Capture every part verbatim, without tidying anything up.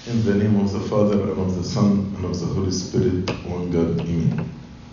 In the name of the Father, and of the Son, and of the Holy Spirit, one God, Amen.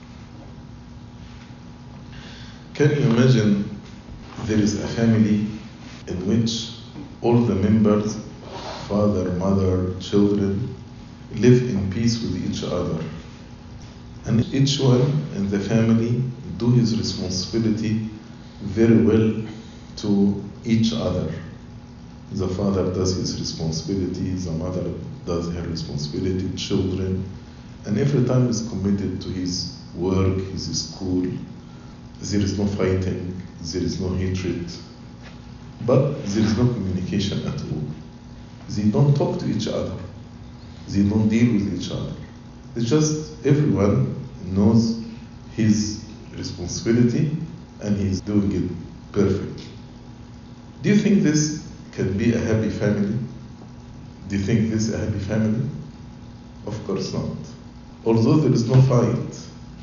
Can you imagine there is a family in which all the members, father, mother, children, live in peace with each other, and each one in the family do his responsibility very well to each other. The father does his responsibility, the mother does her responsibility, children, and every time is committed to his work, his school. There is no fighting, there is no hatred, but there is no communication at all. They don't talk to each other, they don't deal with each other. It's just everyone knows his responsibility and he's doing it perfectly. Do you think this can be a happy family? Do you think this is a happy family? Of course not. Although there is no fight,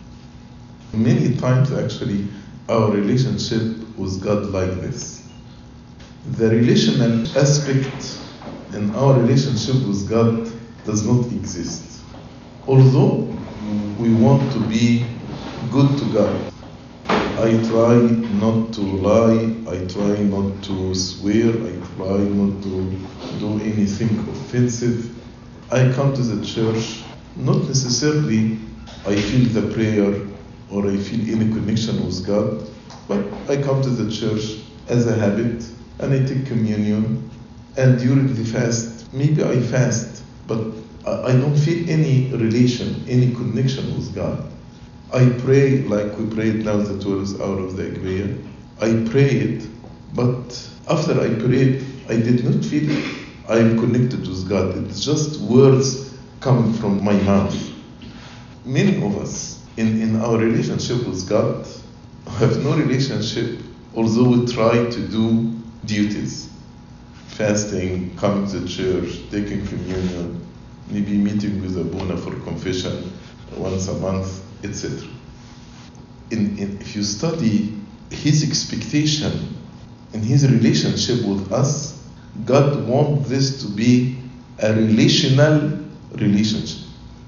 many times actually our relationship with God like this. The relational aspect in our relationship with God does not exist. Although we want to be good to God, I try not to lie, I try not to swear, I try not to do anything offensive. I come to the church, not necessarily I feel the prayer or I feel any connection with God, but I come to the church as a habit and I take communion, and during the fast, maybe I fast, but I don't feel any relation, any connection with God. I pray like we prayed now the twelve hours of the Agpeya. I prayed, but after I prayed, I did not feel I am connected with God. It's just words coming from my mouth. Many of us in, in our relationship with God have no relationship, although we try to do duties. Fasting, coming to church, taking communion, maybe meeting with Abuna for confession once a month, et cetera. In, in, if you study his expectation in his relationship with us, God wants this to be a relational relationship.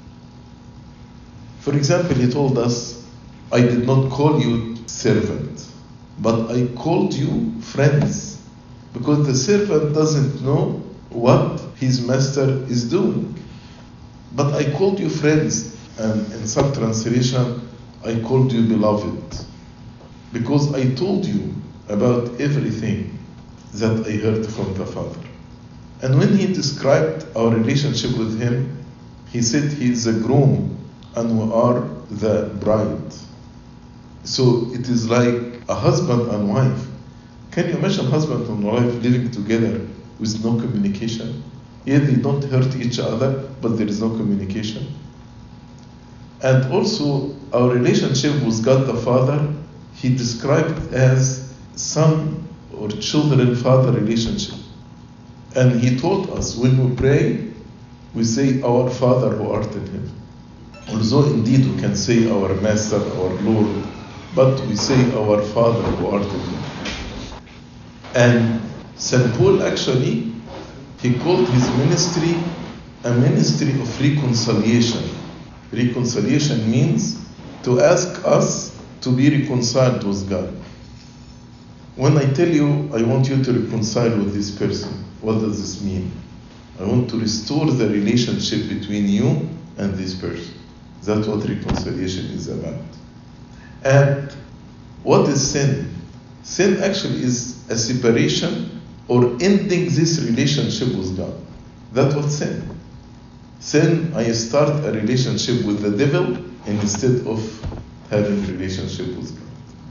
For example, he told us, I did not call you servant, but I called you friends, because the servant doesn't know what his master is doing. But I called you friends, and in some translation, I called you beloved, because I told you about everything that I heard from the Father. And when he described our relationship with him, he said he is the groom and we are the bride. So it is like a husband and wife. Can you imagine husband and wife living together with no communication? Yet they don't hurt each other, but there is no communication. And also our relationship with God the Father, he described as son or children-father relationship. And he taught us when we pray, we say, our Father who art in heaven. Although indeed we can say our Master, our Lord, but we say our Father who art in heaven. And Saint Paul actually, he called his ministry a ministry of reconciliation. Reconciliation means to ask us to be reconciled with God. When I tell you, I want you to reconcile with this person, what does this mean? I want to restore the relationship between you and this person. That's what reconciliation is about. And what is sin? Sin actually is a separation or ending this relationship with God. That's what sin. Sin, I start a relationship with the devil instead of having a relationship with God.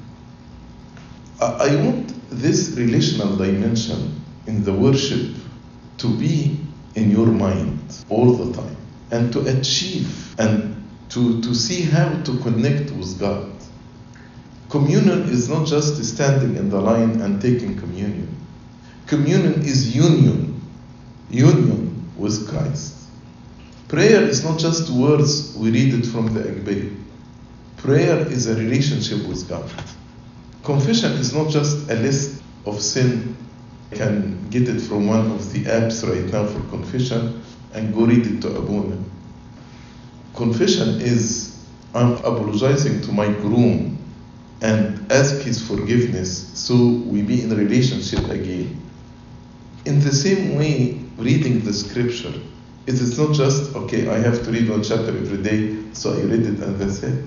I want this relational dimension in the worship to be in your mind all the time, and to achieve and to, to see how to connect with God. Communion is not just standing in the line and taking communion. Communion is union, union with Christ. Prayer is not just words we read it from the Agpeya. Prayer is a relationship with God. Confession is not just a list of sin. You can get it from one of the apps right now for confession, and go read it to Abuna. Confession is, I'm apologizing to my groom and ask his forgiveness so we be in a relationship again. In the same way, reading the scripture, it is not just, okay, I have to read one chapter every day, so I read it and that's it.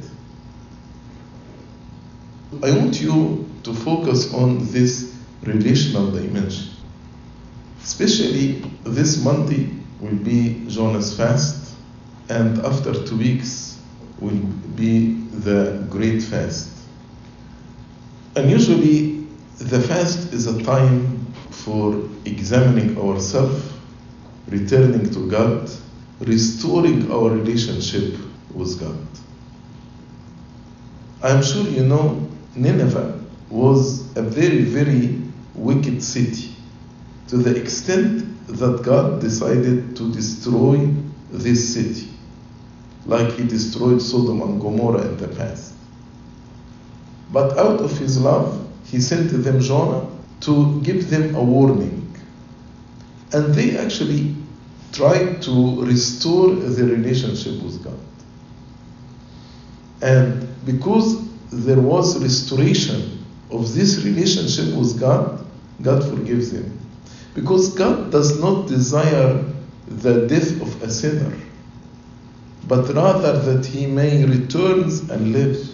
I want you to focus on this relational dimension. Especially this Monday will be Jonah's fast, and after two weeks will be the Great Fast. And usually the fast is a time for examining ourselves, returning to God, restoring our relationship with God. I'm sure you know Nineveh was a very, very wicked city, to the extent that God decided to destroy this city, like He destroyed Sodom and Gomorrah in the past. But out of His love, He sent them Jonah to give them a warning. And they actually tried to restore their relationship with God. And because there was restoration of this relationship with God, God forgives them. Because God does not desire the death of a sinner, but rather that he may return and live.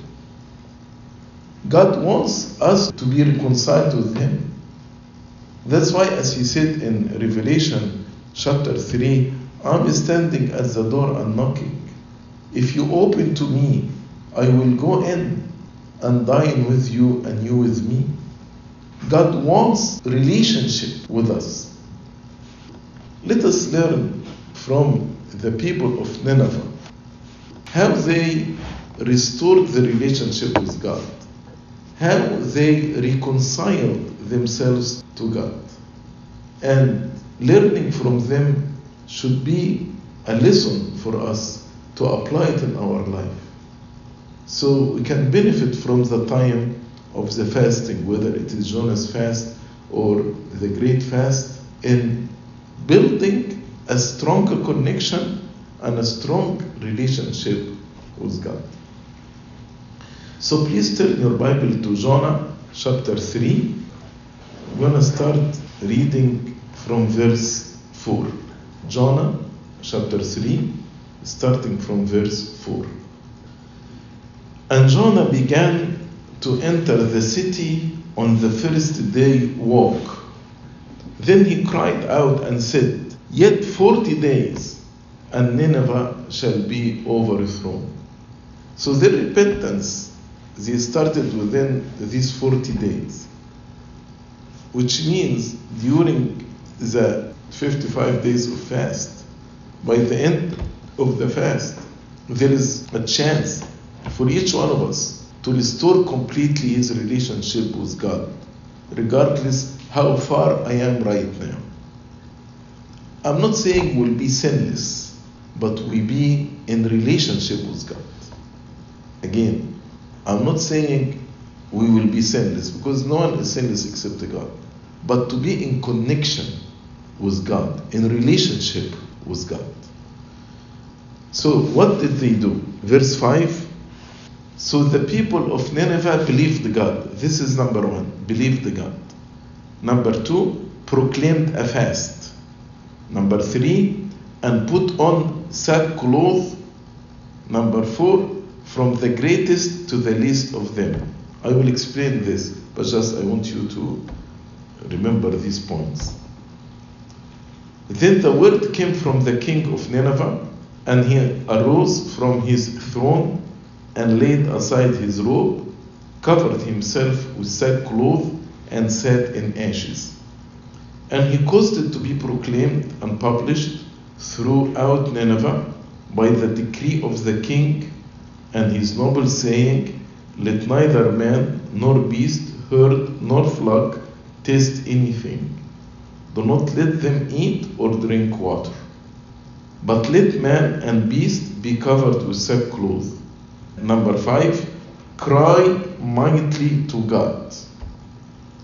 God wants us to be reconciled with Him. That's why, as He said in Revelation chapter three, I'm standing at the door and knocking. If you open to me, I will go in and dine with you and you with me. God wants relationship with us. Let us learn from the people of Nineveh how they restored the relationship with God, how they reconciled themselves to God. And learning from them should be a lesson for us to apply it in our life. So we can benefit from the time of the fasting, whether it is Jonah's fast or the Great Fast, in building a stronger connection and a strong relationship with God. So please turn your Bible to Jonah chapter three. We're going to start reading from verse four. Jonah chapter three, starting from verse four. And Jonah began to enter the city on the first day walk. Then he cried out and said, Yet forty days, and Nineveh shall be overthrown. So their repentance, they started within these forty days, which means during the fifty-five days of fast, by the end of the fast, there is a chance for each one of us to restore completely his relationship with God, regardless how far I am right now. I'm not saying we'll be sinless, but we be in relationship with God. Again, I'm not saying we will be sinless, because no one is sinless except God. But to be in connection with God, in relationship with God. So what did they do? Verse five. So the people of Nineveh believed God. This is number one, believed God. Number two, proclaimed a fast. Number three, and put on sackcloth. Number four, from the greatest to the least of them. I will explain this, but just I want you to remember these points. Then the word came from the king of Nineveh, and he arose from his throne and laid aside his robe, covered himself with sackcloth, and sat in ashes. And he caused it to be proclaimed and published throughout Nineveh by the decree of the king and his nobles, saying, Let neither man nor beast, herd nor flock taste anything. Do not let them eat or drink water. But let man and beast be covered with sackcloth. Number five, cry mightily to God.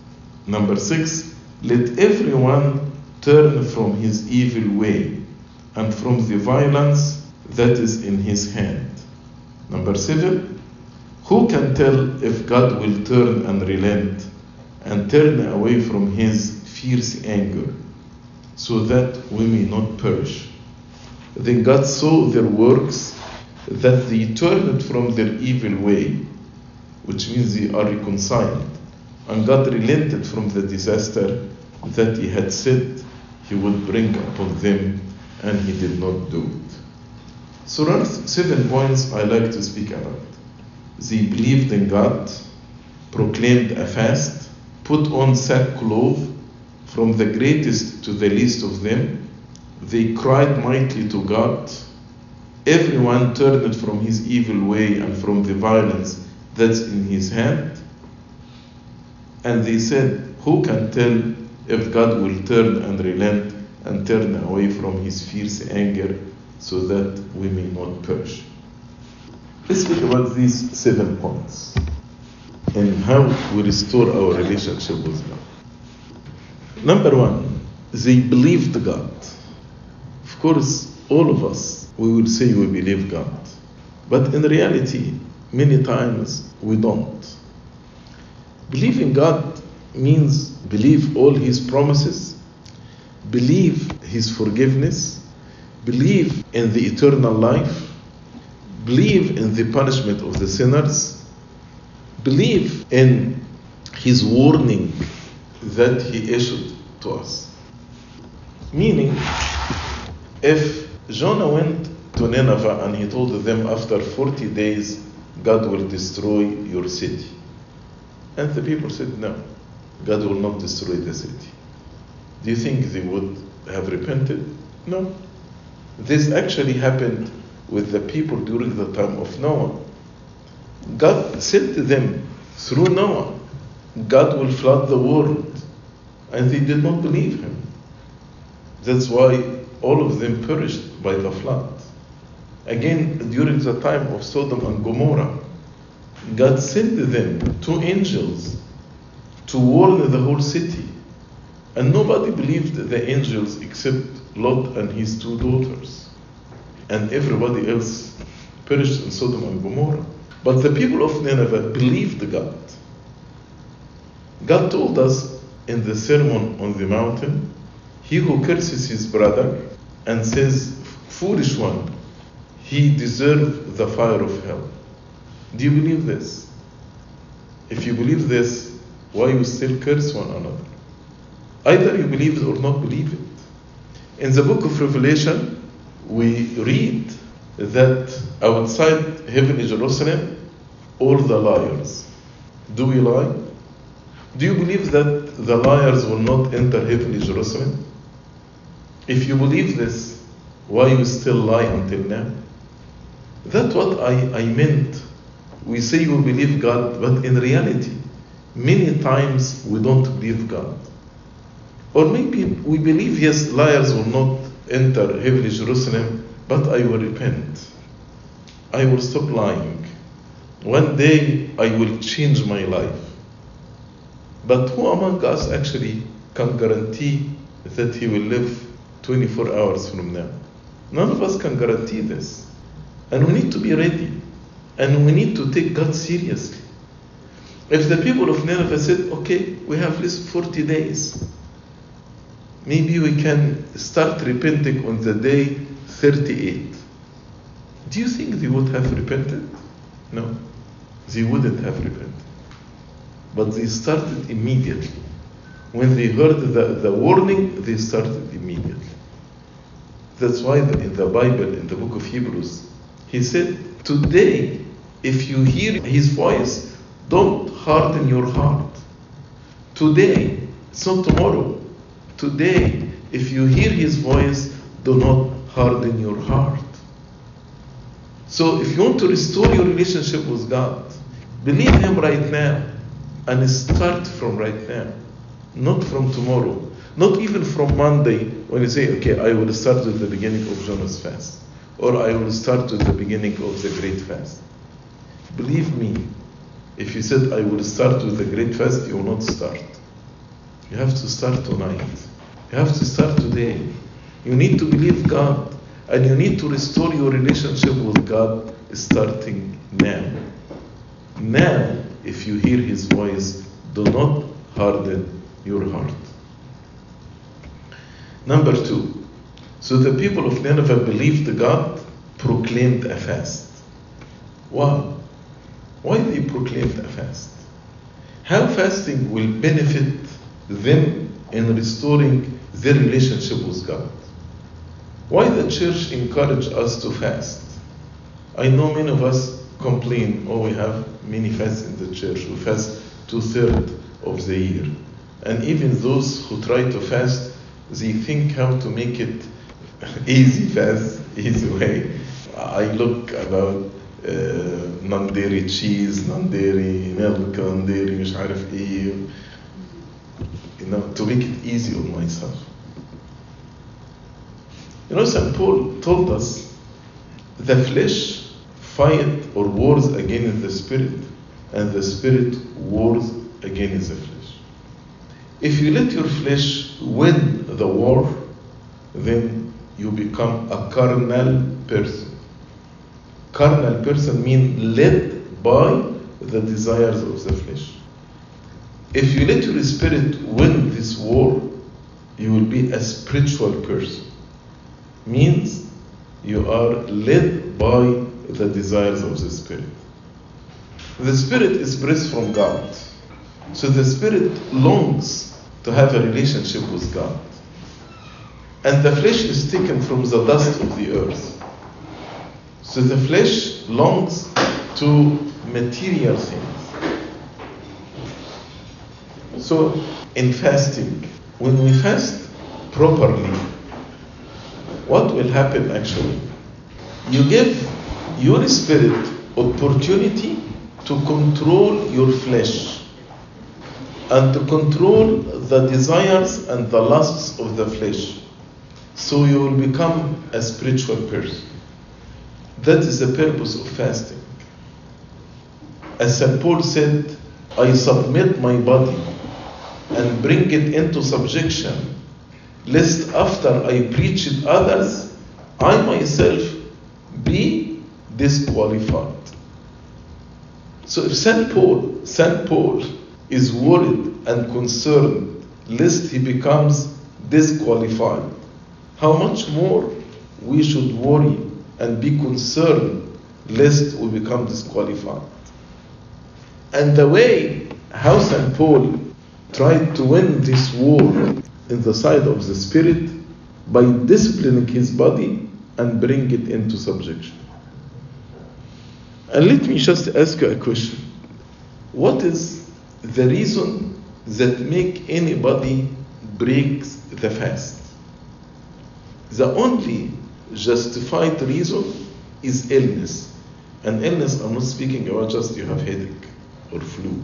Number six, let everyone turn from his evil way and from the violence that is in his hand. Number seven, who can tell if God will turn and relent and turn away from his fierce anger, so that we may not perish? Then God saw their works, that they turned from their evil way, which means they are reconciled, and God relented from the disaster that he had said he would bring upon them, and he did not do it. So there are seven points I like to speak about. They believed in God, proclaimed a fast, put on sackcloth, from the greatest to the least of them. They cried mightily to God. Everyone turned from his evil way and from the violence that's in his hand. And they said, who can tell if God will turn and relent and turn away from his fierce anger, so that we may not perish? Let's speak about these seven points and how we restore our relationship with God. Number one, they believed God. Of course, all of us, we will say we believe God. But in reality, many times we don't. Believing God means believe all his promises, believe his forgiveness, believe in the eternal life, believe in the punishment of the sinners, believe in his warning that he issued to us. Meaning, if Jonah went to Nineveh and he told them after forty days God will destroy your city, and the people said no, God will not destroy the city, do you think they would have repented? No. This actually happened with the people during the time of Noah. God said to them through Noah, God will flood the world, and they did not believe him. That's why all of them perished by the flood. Again, during the time of Sodom and Gomorrah, God sent them two angels to warn the whole city, and nobody believed the angels except Lot and his two daughters, and everybody else perished in Sodom and Gomorrah. But the people of Nineveh believed God. God told us in the Sermon on the Mountain, he who curses his brother and says, foolish one, he deserves the fire of hell. Do you believe this? If you believe this, why you still curse one another? Either you believe it or not believe it. In the book of Revelation, we read that outside heavenly Jerusalem, all the liars. Do we lie? Do you believe that the liars will not enter heavenly Jerusalem? If you believe this, why you still lie until now? That's what I, I meant. We say we believe God, but in reality, many times we don't believe God. Or maybe we believe, yes, liars will not enter heavenly Jerusalem, but I will repent. I will stop lying. One day I will change my life. But who among us actually can guarantee that he will live twenty-four hours from now? None of us can guarantee this. And we need to be ready. And we need to take God seriously. If the people of Nineveh said, okay, we have at least forty days, maybe we can start repenting on the day thirty-eight. Do you think they would have repented? No, they wouldn't have repented. But they started immediately. When they heard the, the warning, they started immediately. That's why in the Bible, in the book of Hebrews, he said, today, if you hear his voice, don't harden your heart. Today, it's not tomorrow. Today, if you hear his voice, do not harden your heart. So if you want to restore your relationship with God, believe him right now and start from right now, not from tomorrow, not even from Monday when you say, okay, I will start with the beginning of Jonah's fast, or I will start with the beginning of the great fast. Believe me, if you said I will start with the great fast, you will not start. You have to start tonight. You have to start today. You need to believe God And you need to restore your relationship with God starting now. Now, if you hear His voice, do not harden your heart. Number two, so the people of Nineveh believed God, proclaimed a fast. Why? Why they proclaimed a fast? How fasting will benefit them in restoring their relationship with God? Why the church encourage us to fast? I know many of us complain, oh, we have many fasts in the church. We fast two-thirds of the year. And even those who try to fast, they think how to make it easy fast, easy way. I look about uh, non-dairy cheese, non-dairy milk, non-dairy مش عارف ايه, you know, to make it easy on myself. You know, Saint Paul told us the flesh fight or wars against the spirit, and the spirit wars against the flesh. If you let your flesh win the war, then you become a carnal person. Carnal person means led by the desires of the flesh. If you let your spirit win this war, you will be a spiritual person. Means you are led by the desires of the spirit. The spirit is breath from God. So the spirit longs to have a relationship with God. And the flesh is taken from the dust of the earth. So the flesh longs to material things. So in fasting, when we fast properly, what will happen actually? You give your spirit opportunity to control your flesh and to control the desires and the lusts of the flesh. So you will become a spiritual person. That is the purpose of fasting. As Saint Paul said, I submit my body and bring it into subjection, lest after I preach it others, I myself be disqualified. So if Saint Paul, Saint Paul is worried and concerned lest he becomes disqualified, how much more we should worry and be concerned lest we become disqualified. And the way how Saint Paul tried to win this war in the side of the spirit, by disciplining his body and bring it into subjection. And let me just ask you a question. What is the reason that make anybody breaks the fast? The only justified reason is illness. And illness, I'm not speaking about just you have headache or flu.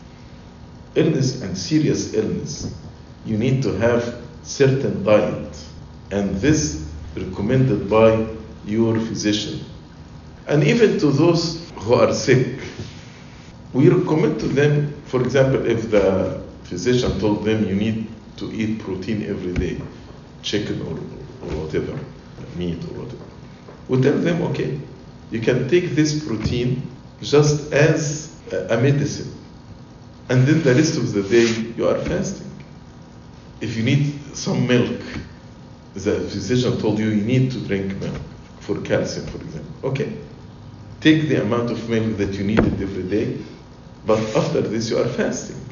Illness and serious illness, you need to have certain diet, and this recommended by your physician. And even to those who are sick, we recommend to them, for example, if the physician told them you need to eat protein every day, chicken or, or whatever, meat or whatever, we tell them, okay, you can take this protein just as a medicine, and then the rest of the day you are fasting. If you need some milk, the physician told you you need to drink milk for calcium, for example. Okay, take the amount of milk that you needed every day, but after this you are fasting.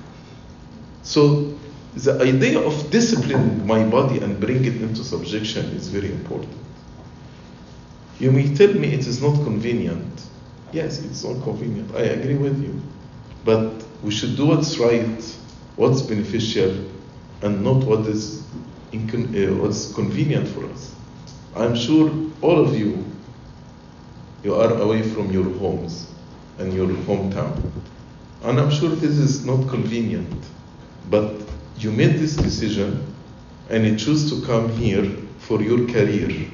So the idea of disciplining my body and bring it into subjection is very important. You may tell me it is not convenient. Yes, it's not convenient. I agree with you. But we should do what's right, what's beneficial, and not what is incon- uh, what's convenient for us. I'm sure all of you, you are away from your homes and your hometown. And I'm sure this is not convenient. But you made this decision and you choose to come here for your career.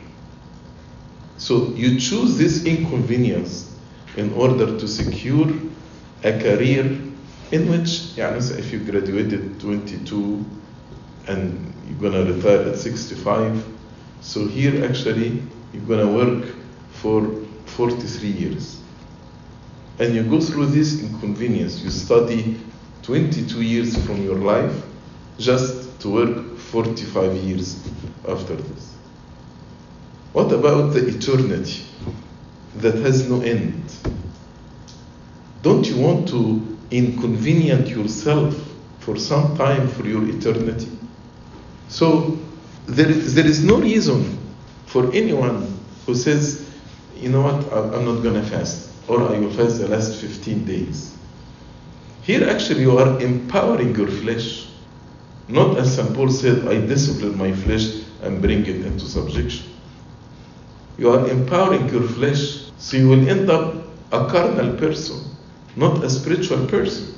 So you choose this inconvenience in order to secure a career in which, yeah, if you graduated twenty-two and you're gonna retire at sixty-five, so here actually you're going to work for forty-three years. And you go through this inconvenience. You study twenty-two years from your life just to work forty-five years after this. What about the eternity that has no end? Don't you want to inconvenience yourself for some time for your eternity? So there is, there is no reason for anyone who says, you know what, I'm not going to fast, or I will fast the last fifteen days. Here actually you are empowering your flesh. Not as Saint Paul said, I discipline my flesh and bring it into subjection. You are empowering your flesh, so you will end up a carnal person, not a spiritual person.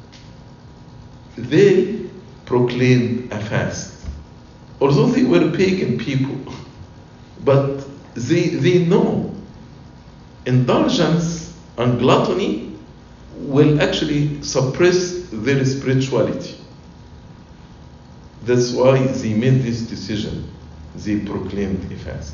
They proclaimed a fast. Although they were pagan people, but they, they know indulgence and gluttony will actually suppress their spirituality. That's why they made this decision. They proclaimed a fast.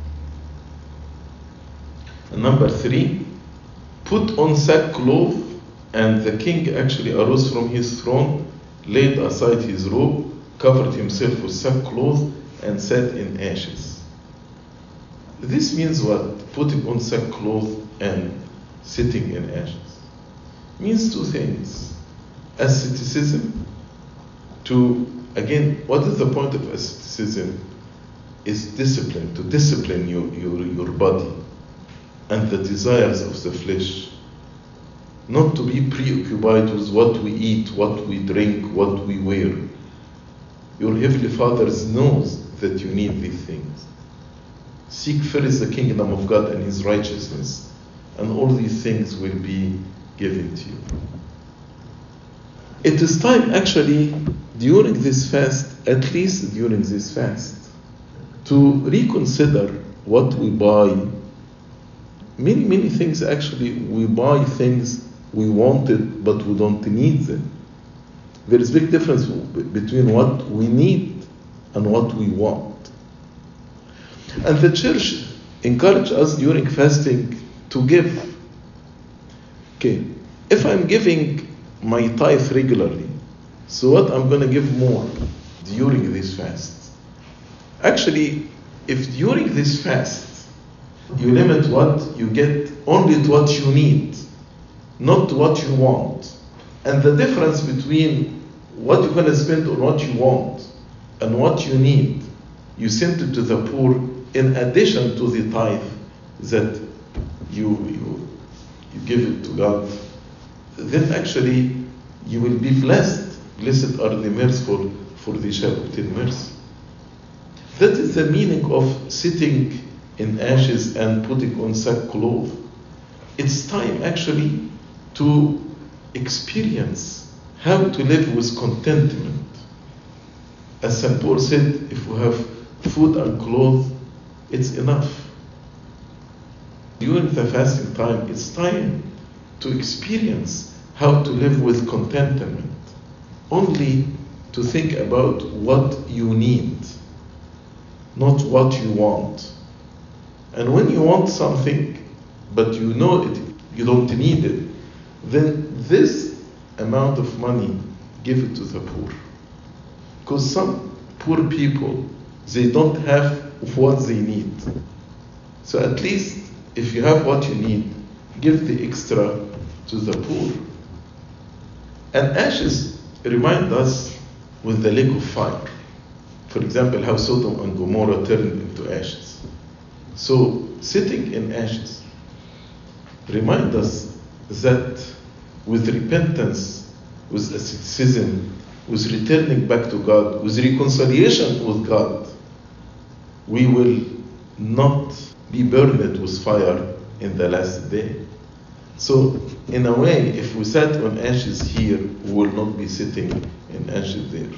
And number three, put on sackcloth, and the king actually arose from his throne, laid aside his robe, covered himself with sackcloth, and sat in ashes. This means what? Putting on sackcloth and sitting in ashes. Means two things. Asceticism, to, again, what is the point of asceticism? Is discipline, to discipline your, your, your body and the desires of the flesh. Not to be preoccupied with what we eat, what we drink, what we wear. Your Heavenly Father knows that you need these things. Seek first the kingdom of God and His righteousness, and all these things will be given to you. It is time actually during this fast, at least during this fast, to reconsider what we buy. Many, many things actually, we buy things we wanted but we don't need them. There is a big difference between what we need and what we want. And the church encourages us during fasting to give. Okay, if I'm giving my tithe regularly, so what I'm going to give more during this fast? Actually, if during this fast you limit what you get only to what you need, not to what you want, and the difference between what you're going to spend on what you want and what you need, you send it to the poor in addition to the tithe that you, you, you give it to God, then actually you will be blessed. Blessed are the merciful, for they shall obtain mercy. That is the meaning of sitting in ashes and putting on sackcloth. It's time actually to experience how to live with contentment. As Saint Paul said, if we have food and clothes, it's enough. During the fasting time, it's time to experience how to live with contentment. Only to think about what you need, not what you want. And when you want something, but you know it, you don't need it, then this amount of money, give it to the poor. Because some poor people, they don't have what they need. So at least if you have what you need, give the extra to the poor. And ashes remind us with the lake of fire. For example, how Sodom and Gomorrah turned into ashes. So sitting in ashes remind us that with repentance, with asceticism, with returning back to God, with reconciliation with God, we will not be burned with fire in the last day. So, in a way, if we sat on ashes here, we will not be sitting in ashes there.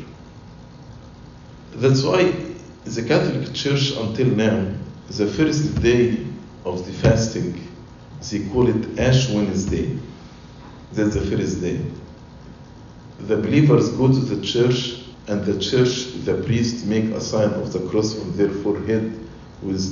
That's why the Catholic Church until now, the first day of the fasting, they call it Ash Wednesday. That's the first day. The believers go to the church, and the church, the priest, make a sign of the cross on their forehead with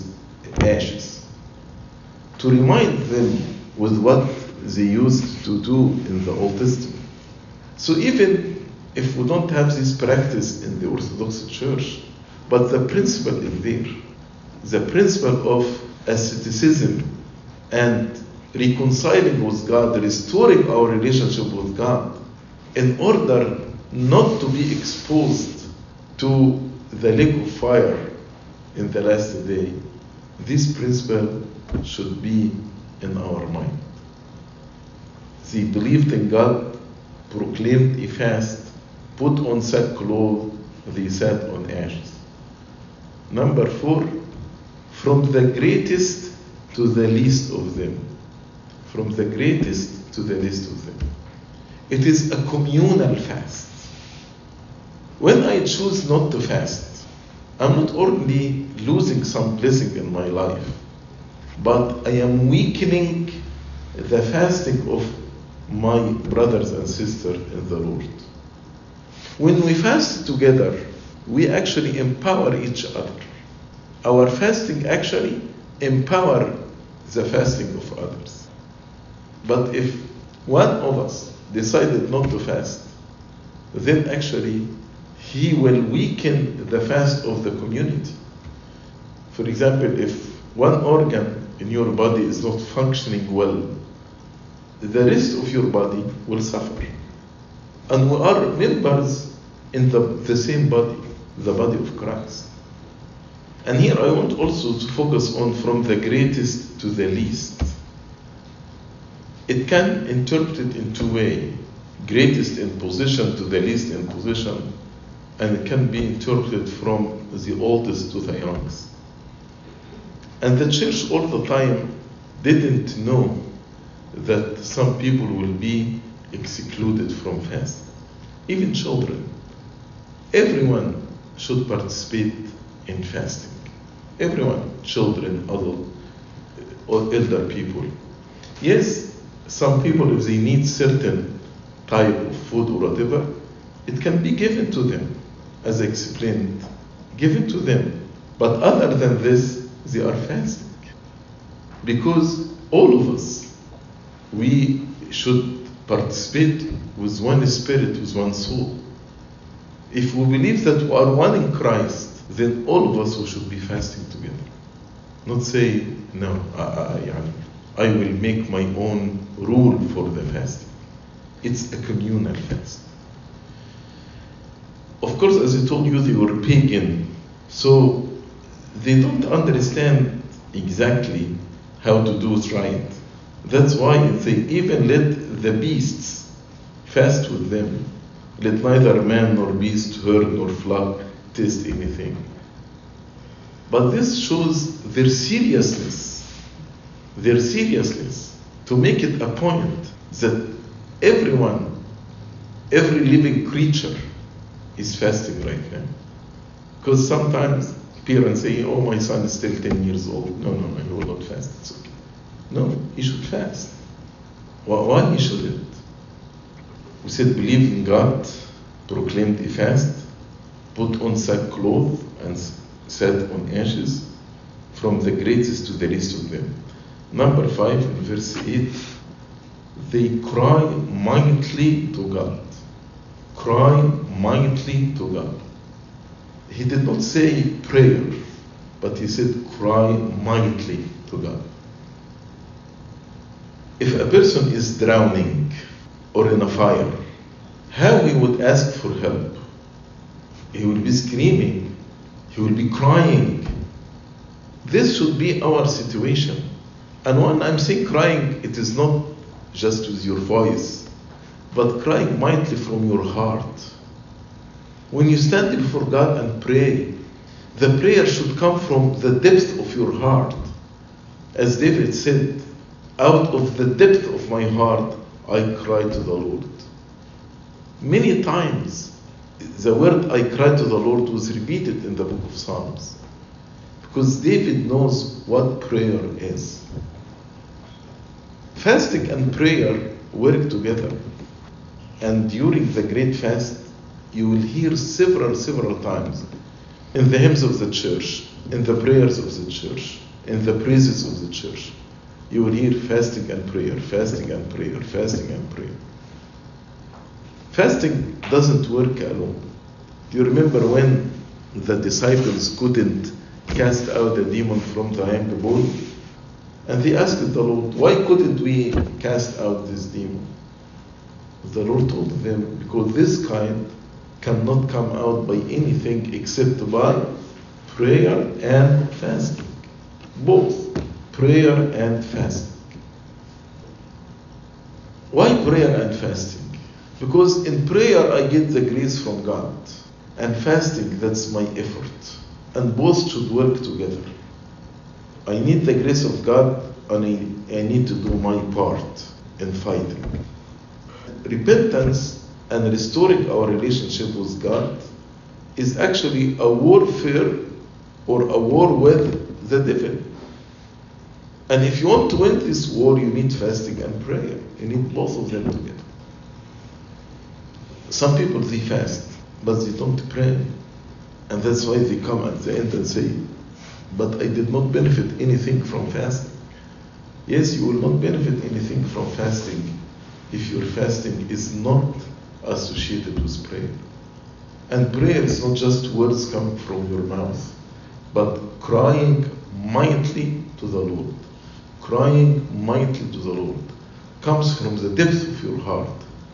ashes, to remind them with what they used to do in the Old Testament. So even if we don't have this practice in the Orthodox Church, but the principle is there. The principle of asceticism and reconciling with God, restoring our relationship with God, in order not to be exposed to the lake of fire in the last day. This principle should be in our mind. They believed in God, proclaimed a fast, put on sackcloth, they sat on ashes. Number four, from the greatest to the least of them. From the greatest to the least of them. It is a communal fast. When I choose not to fast, I'm not only losing some blessing in my life, but I am weakening the fasting of my brothers and sisters in the Lord. When we fast together, we actually empower each other. Our fasting actually empower the fasting of others. But if one of us decided not to fast, then actually he will weaken the fast of the community. For example, if one organ in your body is not functioning well, the rest of your body will suffer. And we are members in the, the same body, the body of Christ. And here I want also to focus on from the greatest to the least. It can interpret it in two ways. Greatest in position to the least in position. And it can be interpreted from the oldest to the youngest. And the church all the time didn't know that some people will be excluded from fast. Even children. Everyone should participate in fasting. Everyone, children, adult, or elder people. Yes, some people, if they need certain type of food or whatever, it can be given to them, as I explained, given to them. But other than this, they are fasting. Because all of us, we should participate with one spirit, with one soul. If we believe that we are one in Christ, then all of us we should be fasting together. Not say, no, I, I, I will make my own rule for the fasting. It's a communal fast. Of course, as I told you, they were pagan, so they don't understand exactly how to do it right. That's why they even let the beasts fast with them. Let neither man nor beast, herd nor flock taste anything. But this shows their seriousness, their seriousness, to make it a point that everyone, every living creature is fasting right now. Because sometimes parents say, oh, my son is still ten years old. No, no, no, he will not fast, it's okay. No, he should fast. Why he shouldn't? We said, believe in God, proclaimed a fast, put on sackcloth and sat on ashes, from the greatest to the least of them. Number five, in verse eight, they cry mightily to God. Cry mightily to God. He did not say prayer, but he said cry mightily to God. If a person is drowning or in a fire, how he would ask for help? He will be screaming, he will be crying. This should be our situation. And when I'm saying crying, it is not just with your voice, but crying mightily from your heart. When you stand before God and pray, the prayer should come from the depth of your heart. As David said, out of the depth of my heart, I cry to the Lord. Many times, the word I cry to the Lord was repeated in the book of Psalms. Because David knows what prayer is. Fasting and prayer work together. And during the great fast, you will hear several, several times in the hymns of the church, in the prayers of the church, in the praises of the church. You will hear fasting and prayer, fasting and prayer, fasting and prayer. Fasting doesn't work alone. Do you remember when the disciples couldn't cast out the demon from the young boy? And they asked the Lord, why couldn't we cast out this demon? The Lord told them, because this kind cannot come out by anything except by prayer and fasting. Both prayer and fasting. Why prayer and fasting? Because in prayer I get the grace from God, and fasting, that's my effort. And both should work together. I need the grace of God, and I, I need to do my part in fighting. Repentance and restoring our relationship with God is actually a warfare or a war with the devil. And if you want to win this war, you need fasting and prayer. You need both of them together. Some people, they fast, but they don't pray. And that's why they come at the end and say, but I did not benefit anything from fasting. Yes, you will not benefit anything from fasting if your fasting is not associated with prayer. And prayer is not just words coming from your mouth, but crying mightily to the Lord. Crying mightily to the Lord comes from the depth of your heart.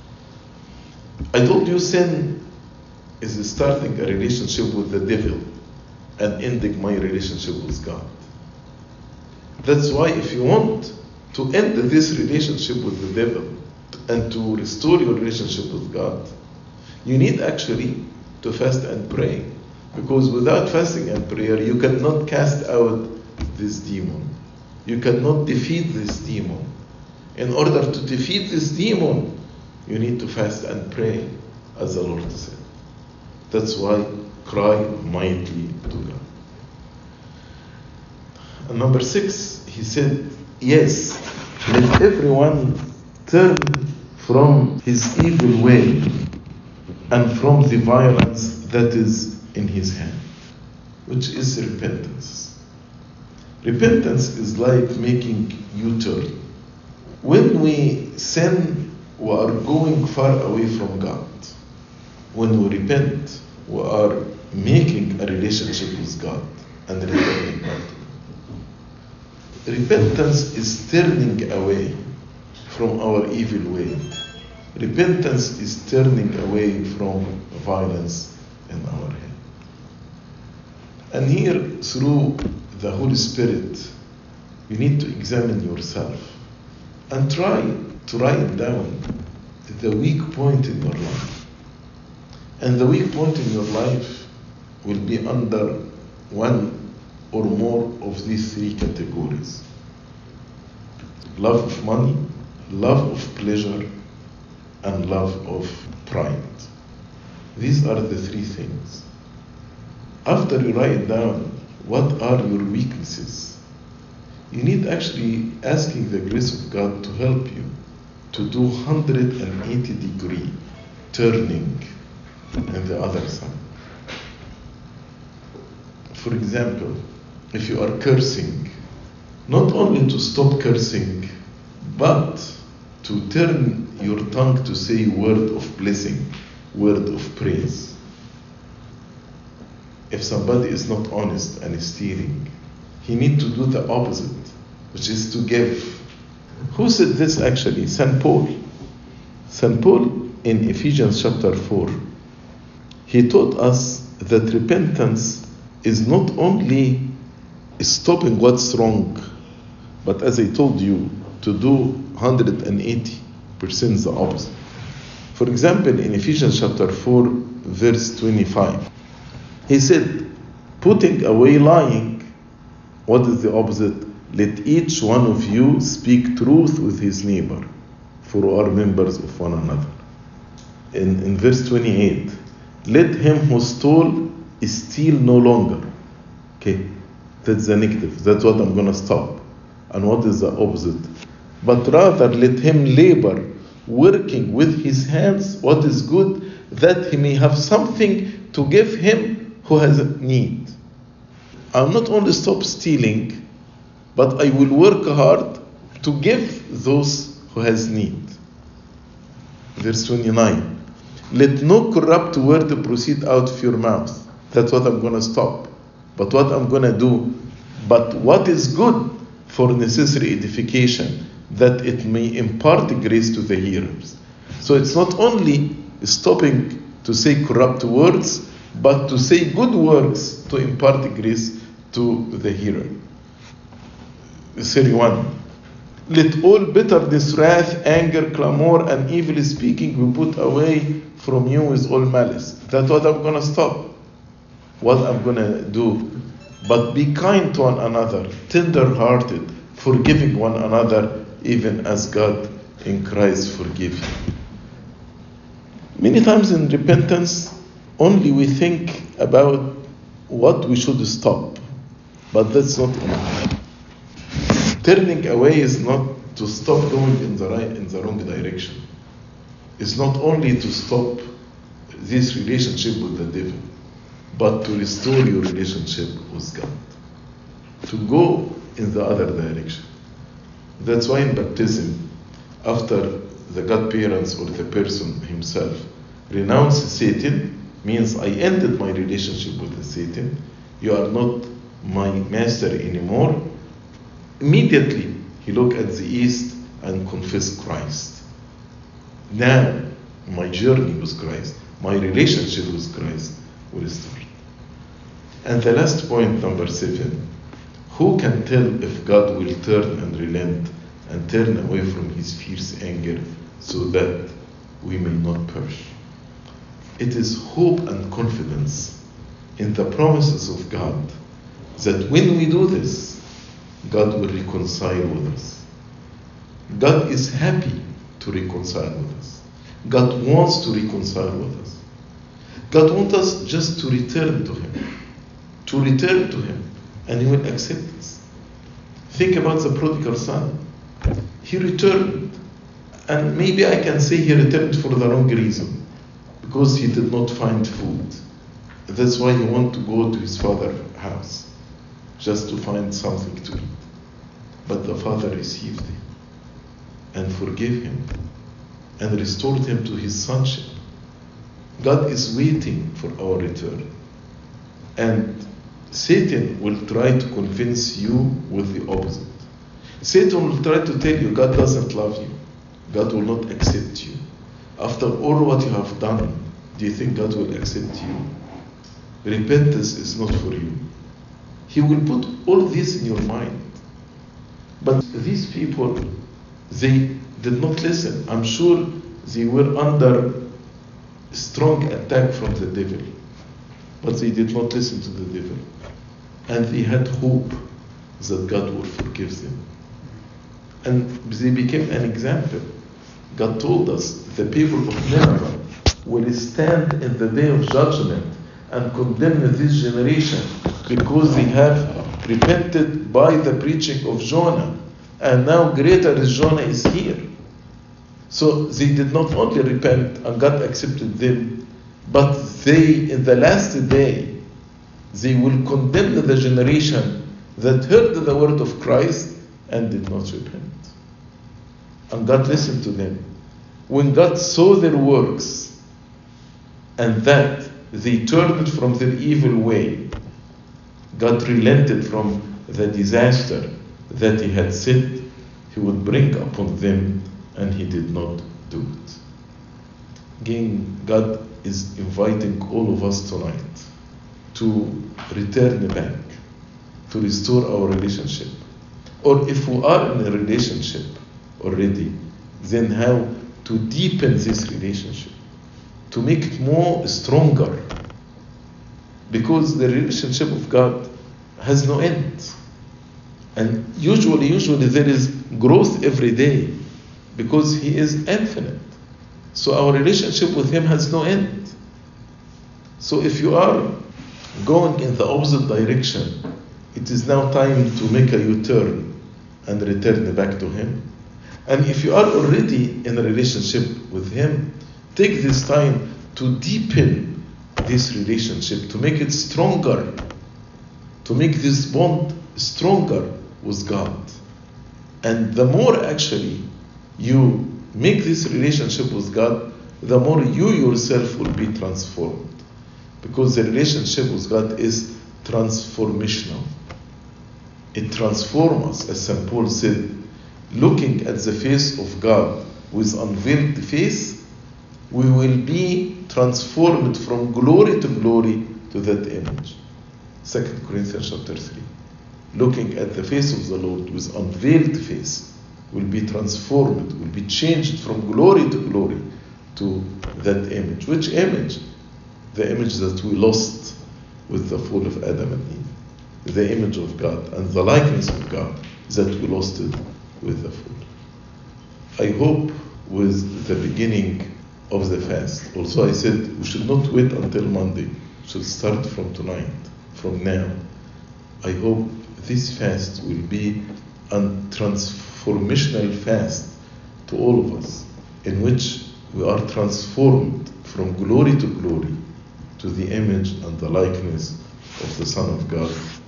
I told you sin is starting a relationship with the devil and ending my relationship with God. That's why if you want to end this relationship with the devil and to restore your relationship with God, you need actually to fast and pray. Because without fasting and prayer, you cannot cast out this demon. You cannot defeat this demon. In order to defeat this demon, you need to fast and pray, as the Lord said. That's why cry mightily to God. And number six, he said, yes, let everyone turn from his evil way and from the violence that is in his hand, which is repentance. Repentance is like making U-turn. When we sin, we are going far away from God. When we repent, we are making a relationship with God and returning back to God. Repentance is turning away from our evil way. Repentance is turning away from violence in our head. And here, through the Holy Spirit, you need to examine yourself and try to write down the weak point in your life. And the weak point in your life will be under one or more of these three categories. Love of money, love of pleasure, and love of pride. These are the three things. After you write down what are your weaknesses, you need actually asking the grace of God to help you to do one hundred eighty degree turning on the other side. For example, if you are cursing, not only to stop cursing, but to turn your tongue to say word of blessing, word of praise. If somebody is not honest and is stealing, he needs to do the opposite, which is to give. Who said this actually? Saint Paul. Saint Paul in Ephesians chapter four, he taught us that repentance is not only stopping what's wrong, but as I told you, to do one hundred eighty percent the opposite. For example, in Ephesians chapter four, verse twenty-five, he said, putting away lying, what is the opposite? Let each one of you speak truth with his neighbor, for we are members of one another. In, in verse twenty-eight, let him who stole steal no longer. Okay, that's the negative. That's what I'm going to stop. And what is the opposite? But rather let him labor, working with his hands what is good, that he may have something to give him who has need. I'll not only stop stealing, but I will work hard to give those who has need. Verse twenty-nine. Let no corrupt word proceed out of your mouth. That's what I'm going to stop. But what I'm going to do, but what is good for necessary edification, that it may impart grace to the hearers. So it's not only stopping to say corrupt words, but to say good words to impart grace to the hearer. thirty-one. Let all bitterness, wrath, anger, clamor, and evil speaking be put away from you with all malice. That's what I'm going to stop. What I'm going to do. But be kind to one another, tender-hearted, forgiving one another, even as God in Christ forgive you. Many times in repentance, only we think about what we should stop. But that's not enough. Turning away is not to stop going in the right, in the wrong direction. It's not only to stop this relationship with the devil, but to restore your relationship with God. To go in the other direction. That's why in baptism, after the godparents or the person himself renounce Satan, means I ended my relationship with the Satan. You are not my master anymore. Immediately, he look at the east and confess Christ. Now, my journey with Christ, my relationship with Christ will start. And the last point, number seven, who can tell if God will turn and relent and turn away from his fierce anger so that we may not perish? It is hope and confidence in the promises of God that when we do this, God will reconcile with us. God is happy to reconcile with us. God wants to reconcile with us. God wants us just to return to him. To return to him, and he will accept us. Think about the prodigal son. He returned, and maybe I can say he returned for the wrong reason, because he did not find food. That's why he wanted to go to his father's house, just to find something to eat. But the father received him, and forgave him, and restored him to his sonship. God is waiting for our return. And Satan will try to convince you with the opposite. Satan will try to tell you God doesn't love you. God will not accept you. After all what you have done, do you think God will accept you? Repentance is not for you. He will put all this in your mind. But these people, they did not listen. I'm sure they were under strong attack from the devil. But they did not listen to the devil. And they had hope that God would forgive them. And they became an example. God told us the people of Nineveh will stand in the day of judgment and condemn this generation because they have repented by the preaching of Jonah. And now greater is Jonah is here. So they did not only repent and God accepted them, but they, in the last day, they will condemn the generation that heard the word of Christ and did not repent. And God listened to them. When God saw their works and that they turned from their evil way, God relented from the disaster that he had said he would bring upon them, and he did not do it. Again, God is inviting all of us tonight to return back, to restore our relationship. Or if we are in a relationship already, then how to deepen this relationship, to make it more stronger. Because the relationship of God has no end. And usually, usually there is growth every day because he is infinite. So our relationship with him has no end. So if you are going in the opposite direction, it is now time to make a U-turn and return back to him. And if you are already in a relationship with him, take this time to deepen this relationship, to make it stronger, to make this bond stronger with God. And the more actually you make this relationship with God, the more you yourself will be transformed. Because the relationship with God is transformational. It transforms us, as Saint Paul said, looking at the face of God with unveiled face, we will be transformed from glory to glory to that image. Second Corinthians chapter three. Looking at the face of the Lord with unveiled face, will be transformed, will be changed from glory to glory to that image. Which image? The image that we lost with the fall of Adam and Eve. The image of God and the likeness of God that we lost it with the fall. I hope with the beginning of the fast, also I said we should not wait until Monday, we should start from tonight, from now. I hope this fast will be a transformational fast to all of us, in which we are transformed from glory to glory to the image and the likeness of the Son of God,